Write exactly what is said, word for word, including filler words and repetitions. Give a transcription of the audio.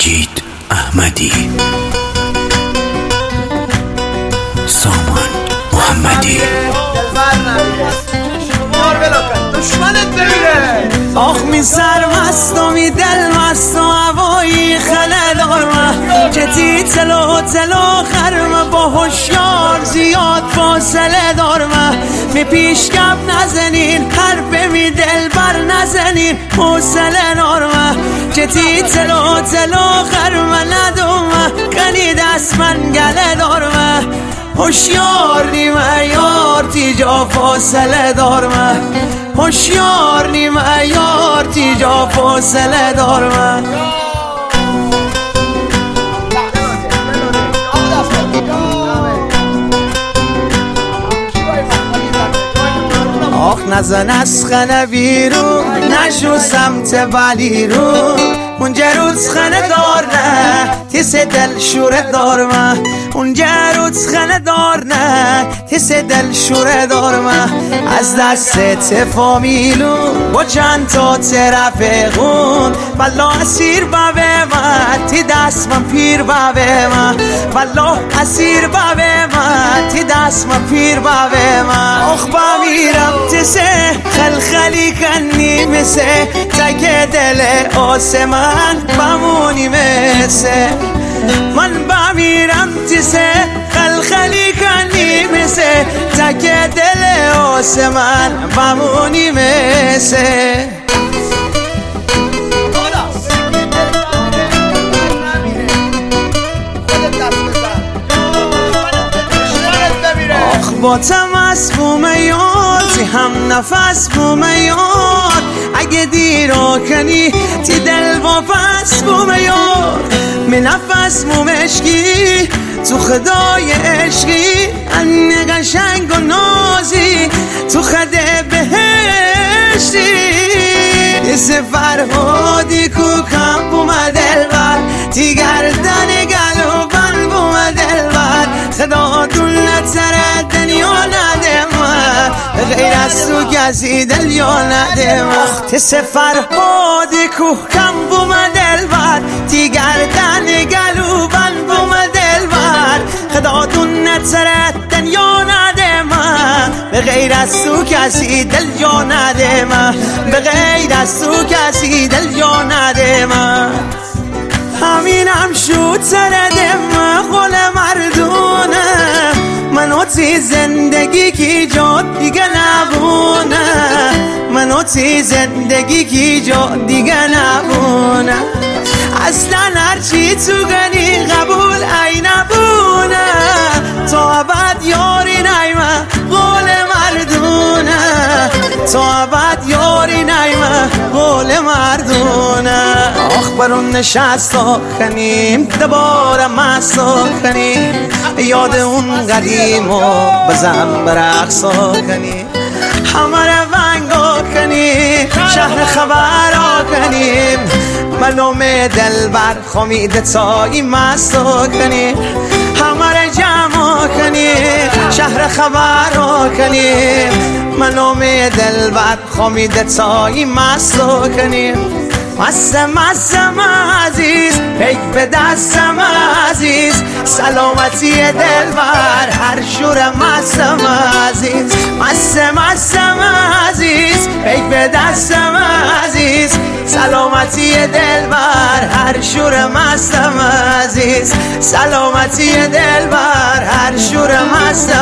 مجید احمدی، سامان محمدی. آخ می سرمست و می دل مست و هوایی خله دارم که تی تلو تلو خرم با هوشیار زیاد فاصله دارم. می پیشکم نزنین حرف می دل بر نزنین حوصله دارم که تی تلو تلو خرم ندوم کنی دست من گله دارم. هوشیار نیمه یار تیجا فاصله دارم، هوشیار نیمه یار تیجا فاصله دارم. آخ نزن از خانه بیرون نشو سمت بلی رو اونجا روز خانه دار نه تیس دل شوره دارم. اونجا روز خانه دار نه تیس دل شوره دارم. از دست تفامیلو با چند تا ترافقون والله اسیر بابه من تی دست من پیر بابه من والله اسیر بابه من تی دست من پیر بابه من. آخ بمیرم تسه خلخلی کنی مثه تک دل آسمان بمونی مثه من بمیرم تسه خلخلی کنی مثه تک دل آسمان بمونی مثه. با تمس بومیاد تی هم نفس بومیاد اگه دیرا کنی تی دل واپس بومیاد می نفس بومشکی تو خدای عشقی ان قشنگ و نازی تو خده بهشتی. یه سفر هادی کو کم بومه دلبر تی گردن گلو بن بومه دلبر خدا دول نتره دنیا نده من غیر از تو کسی دل یا نده من. تی سفر هادی کو کم بومه دلبر تی گردن گلو بن بومه دلبر خدا دول نتره دنیا نده من به غیر از تو کسی دل یا نده من به غیر از تو کسی دل یا نده من. همینم شد سرده من قول مردونه منو تی زندگی کی جا دیگه نبونه منو تی زندگی کی جا دیگه نبونه اصلا هرچی تو گنی قبول ای نبونه تا ابد یاری نیمه قول مردونه تا ابد یاری نیمه قول مردونه. آخ برون نشستا کنیم دوباره مستا کنیم یاد اون قدیم و بزن برقصا کنیم همه رونگا کنیم شهر خبرا کنیم منو دل بر خمید تایی مستا کنیم همه جمع کنیم شهر خبرا کنیم منو دل بر خمید تایی مستا کنیم. مستم مستم عزیز پیک به دستم عزیز سلامتی دل بر هر شور مستم عزیز مستم مستم عزیز پیک به دستم عزیز سلامتی دل بر هر شور مستم عزیز سلامتی دل بر هر شور مستم